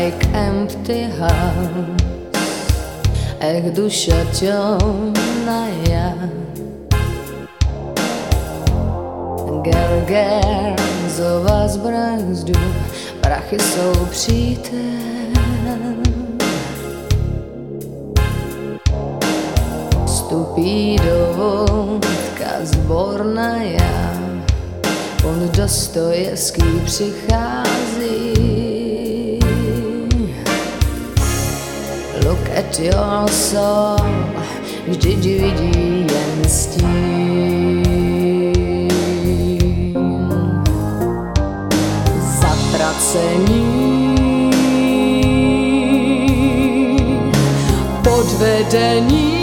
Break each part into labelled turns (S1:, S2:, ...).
S1: like empty house. Duša temná. Ger, za vás brzdu, prachy jsou přítel. Vstupí do vodka zborná, on Dostojevský přichází. Look at your soul, vždyť vidí jen stín. Zatracení, podvedení,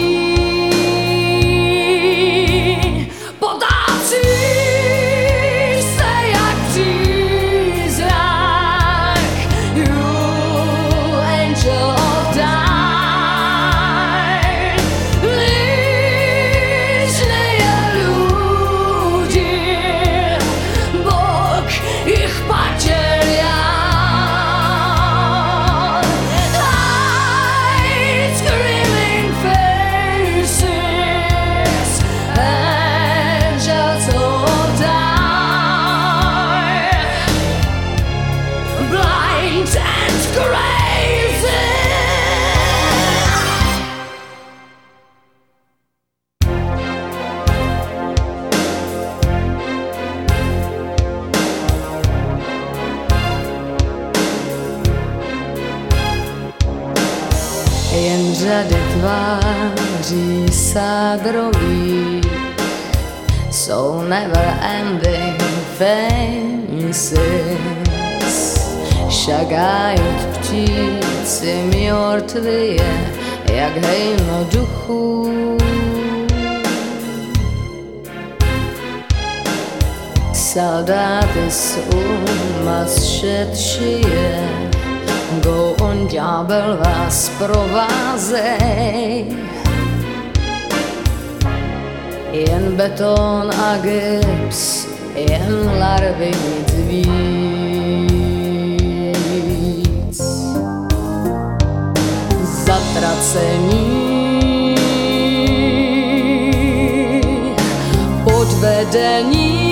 S1: jen řady tváří sádrových jsou never ending faces. Šagají ptíci mrtvě, jak hejno duchů. Soldáty z úmaz šetšie, go on ďábel vás provázej. Jen beton a gips, jen larvy, nic víc. Zatracení, podvedení,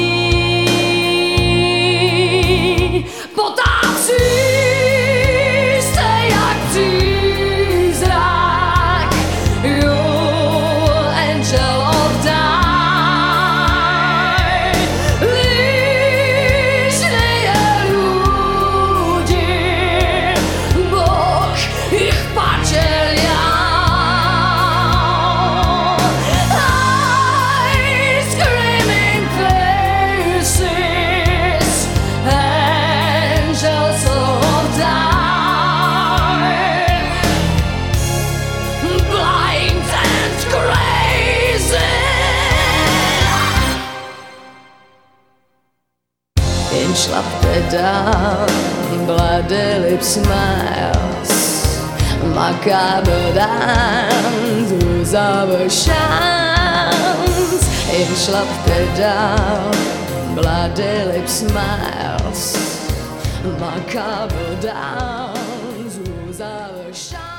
S1: schlapte down, bloody lips smiles, macabre dance, who's our chance? In schlapte down, bloody lips smiles, macabre dance, who's our chance?